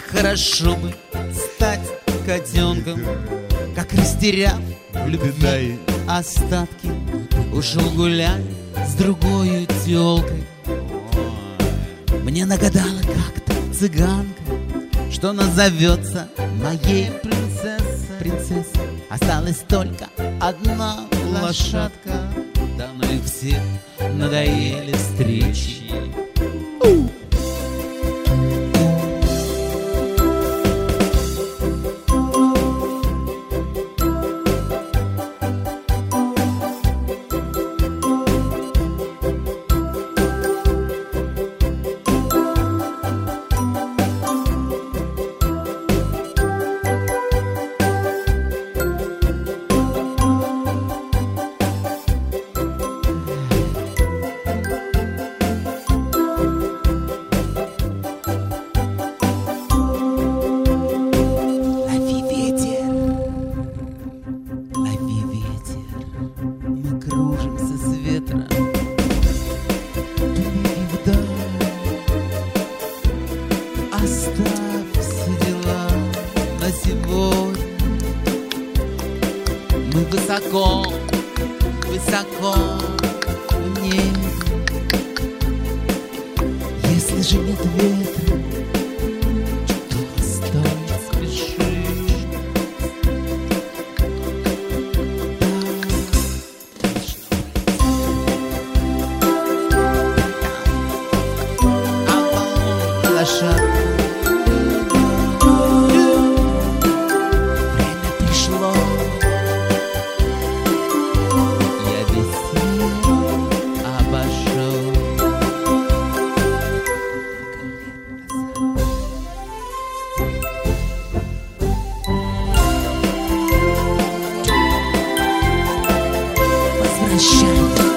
хорошо бы стать котенком, как растеряв в любви остатки, ушел гулять с другой тёлкой. Мне нагадала как-то цыганка, что назовется моей принцессой. Осталась только одна лошадка, да ну их всех надоели встречи. Высоко, высоко в небе. Если же нет ветра, то стоит спешишь. Да, лошадка. Время пришло. Возвращайтесь.